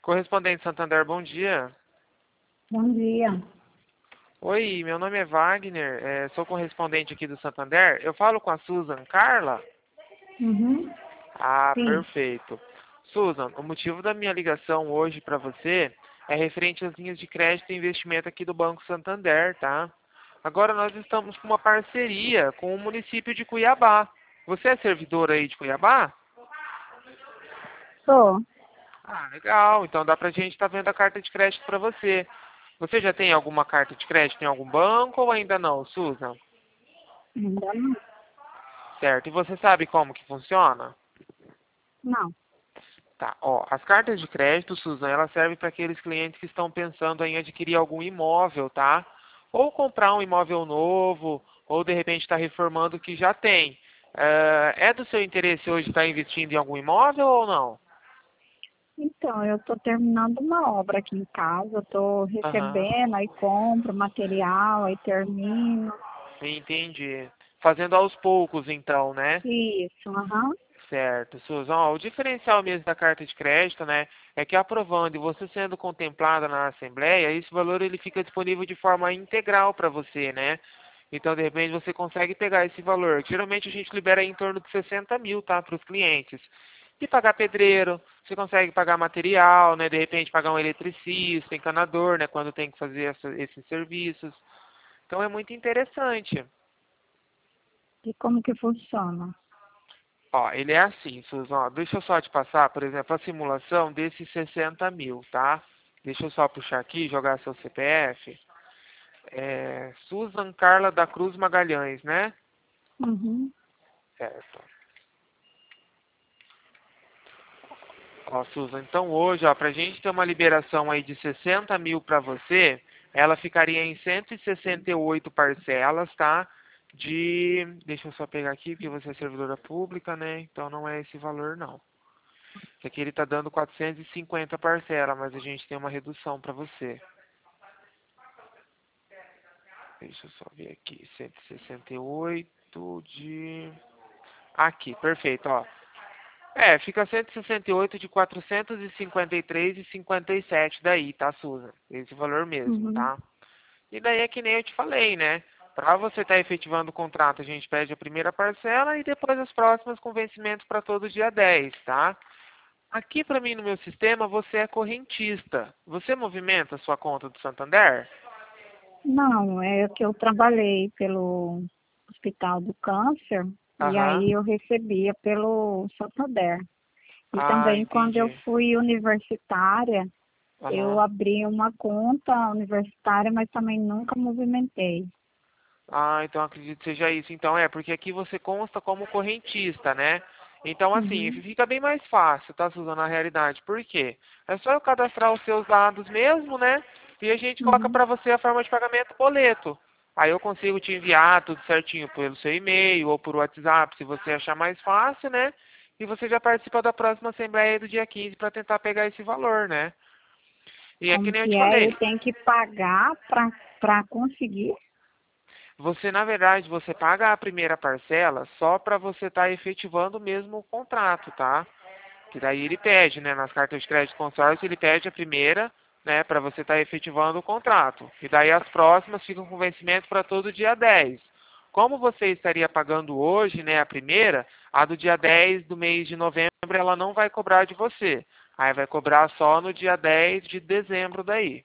Correspondente Santander, bom dia. Bom dia. Oi, meu nome é Wagner, sou correspondente aqui do Santander. Eu falo com a Susan Carla? Uhum. Ah, Sim. perfeito. Susan, o motivo da minha ligação hoje para você é referente às linhas de crédito e investimento aqui do Banco Santander, tá? Agora nós estamos com uma parceria com o município de Cuiabá. Você é servidor aí de Cuiabá? Sou. Ah, legal. Então dá pra gente estar vendo a carta de crédito para você. Você já tem alguma carta de crédito em algum banco ou ainda não, Susan? Ainda não. Certo. E você sabe como que funciona? Não. Tá, ó, as cartas de crédito, Susan, elas servem para aqueles clientes que estão pensando em adquirir algum imóvel, tá? Ou comprar um imóvel novo, ou de repente estar reformando o que já tem. É do seu interesse hoje estar investindo em algum imóvel ou não? Então, eu estou terminando uma obra aqui em casa, estou Aham, recebendo, aí compro material, aí termino. entendi. Fazendo aos poucos, então, né? Isso, aham. Certo, Susan. Ó, o diferencial mesmo da carta de crédito, né, é que aprovando e você sendo contemplada na Assembleia, esse valor ele fica disponível de forma integral para você, né? Então, de repente, você consegue pegar esse valor. Geralmente a gente libera em torno de 60 mil, tá, para os clientes. E pagar pedreiro, você consegue pagar material, né? De repente pagar um eletricista, encanador, né? Quando tem que fazer esses serviços. Então é muito interessante. E como que funciona? Ó, ele é assim, Susan. Ó, deixa eu só te passar, por exemplo, a simulação desses 60 mil, tá? Deixa eu só puxar aqui, jogar seu CPF. Susan Carla da Cruz Magalhães, né? Uhum. Certo. Ó, Susan, então hoje, ó, pra gente ter uma liberação aí de 60 mil pra você, ela ficaria em 168 parcelas, tá? Deixa eu só pegar aqui, porque você é servidora pública, né? Então não é esse valor, não. Que aqui ele está dando 450 parcela, mas a gente tem uma redução para você. Deixa eu só ver aqui. 168 de... Aqui, perfeito, ó. Fica 168 de 453,57 daí, tá, Susan? Esse valor mesmo, Uhum. tá? E daí é que nem eu te falei, né? Para você estar efetivando o contrato, a gente pede a primeira parcela e depois as próximas com vencimento para todo dia 10, tá? Aqui para mim no meu sistema você é correntista. Você movimenta a sua conta do Santander? Não, é que eu trabalhei pelo Hospital do Câncer e Aham. aí eu recebia pelo Santander. E Ah, também quando eu entendi. fui universitária, eu Aham. abri uma conta universitária, mas também nunca movimentei. Ah, então acredito que seja isso. Então porque aqui você consta como correntista, né? Então assim, Uhum, fica bem mais fácil, tá, Suzana, na realidade. Por quê? É só eu cadastrar os seus dados mesmo, né? E a gente coloca uhum. para você a forma de pagamento boleto. Aí eu consigo te enviar tudo certinho pelo seu e-mail ou por WhatsApp, se você achar mais fácil, né? E você já participa da próxima assembleia do dia 15 para tentar pegar esse valor, né? E é que Como nem eu que te é? falei. Eu tenho que pagar para conseguir? Você, na verdade, você paga a primeira parcela só para você estar efetivando mesmo o contrato, tá? Que daí ele pede, né? Nas cartas de crédito consórcio, ele pede a primeira, né? Para você estar efetivando o contrato. E daí as próximas ficam com vencimento para todo dia 10. Como você estaria pagando hoje, né? A primeira, a do dia 10 do mês de novembro, ela não vai cobrar de você. Aí vai cobrar só no dia 10 de dezembro daí.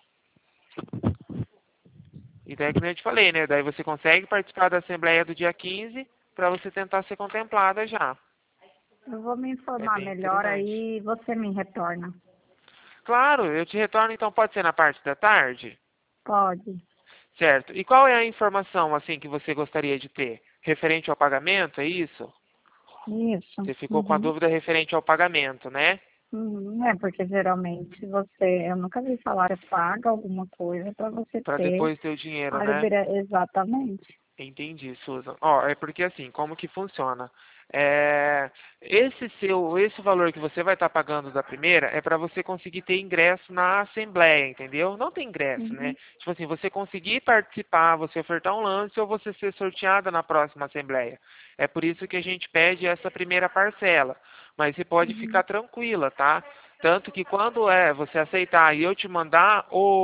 E daí que nem eu te falei, né? Daí você consegue participar da Assembleia do dia 15 para você tentar ser contemplada já. Eu vou me É informar bem melhor interessante. aí você me retorna. Claro, eu te retorno então, pode ser na parte da tarde? Pode. Certo. E qual é a informação assim que você gostaria de ter? Referente ao pagamento, é isso? Isso. Você ficou com a Uhum. dúvida referente ao pagamento, né? Uhum. É porque geralmente eu nunca vi falar que paga alguma coisa para você Para ter depois ter o dinheiro, a né? liberação. Exatamente. Entendi, Susan. Ó, é porque assim, como que funciona? Esse valor que você vai estar pagando da primeira é para você conseguir ter ingresso na assembleia, entendeu? Não tem ingresso, né? Uhum. Tipo assim, você conseguir participar, você ofertar um lance ou você ser sorteada na próxima assembleia. É por isso que a gente pede essa primeira parcela. Mas você pode Uhum. ficar tranquila, tá? Tanto que quando você aceitar e eu te mandar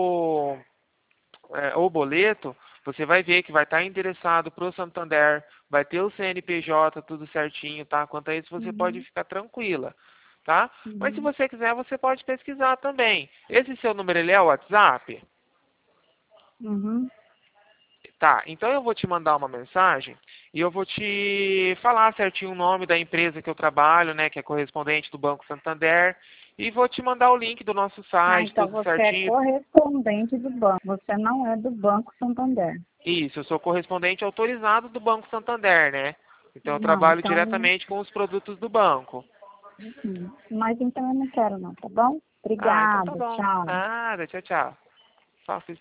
o boleto, você vai ver que vai estar endereçado para o Santander, vai ter o CNPJ, tudo certinho, tá? Quanto a isso, você pode Uhum, ficar tranquila, tá? Mas se uhum, você quiser, você pode pesquisar também. Esse seu número, ele é o WhatsApp? uhum. Tá, então eu vou te mandar uma mensagem e eu vou te falar certinho o nome da empresa que eu trabalho, né, que é correspondente do Banco Santander, e vou te mandar o link do nosso Ah, site, então tudo você é certinho. correspondente do banco, você não é do Banco Santander. Isso, eu sou correspondente autorizado do Banco Santander, né? Então eu Não, trabalho então, diretamente com os produtos do banco. mas então eu não quero não, tá bom? Ah, então tá Obrigada, bom. tchau. Nada, tchau, tchau. Só fiz